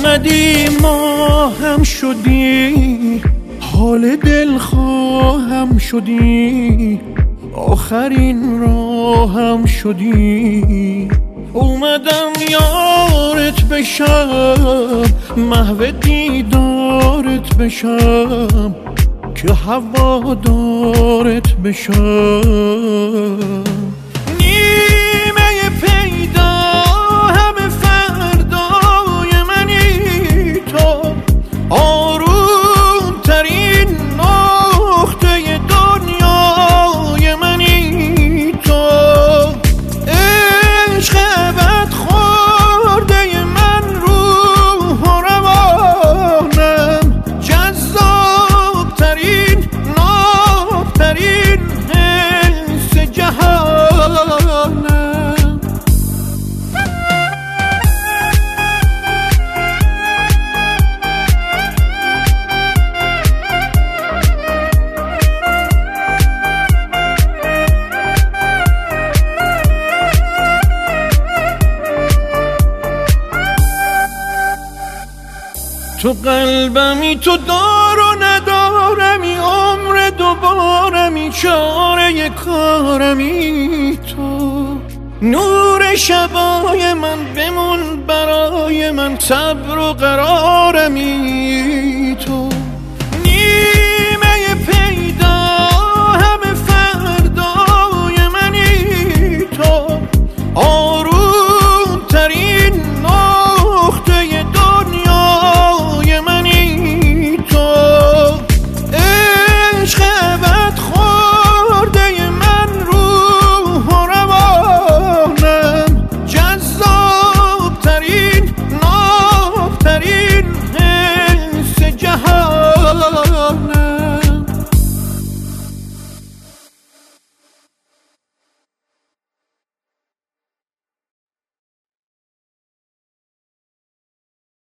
اومدی ما هم شدی، حال دل خواهم شدی، آخرین راهم شدی. اومدم یارت بشم، محو دیدارت بشم، که هوادارت بشم. نیمه پیدا همه فردای منی تو، آروم ترین نقطه دنیای منی تو. عشق بد خورده من روح و روانم، جذاب ترین ناب ترین حس جهانم. تو قلبمی، تو دار و ندارمی، عمر دوبارمی، چاره کارمی تو. نور شبای من بمون برای من، صبر و قرارمی تو.